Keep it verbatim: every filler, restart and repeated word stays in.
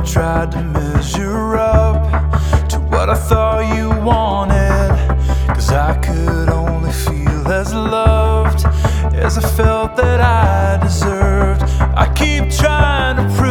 tried to measure up to what I thought you wanted, 'cause I could only feel as loved as I felt that I deserved. I keep trying to prove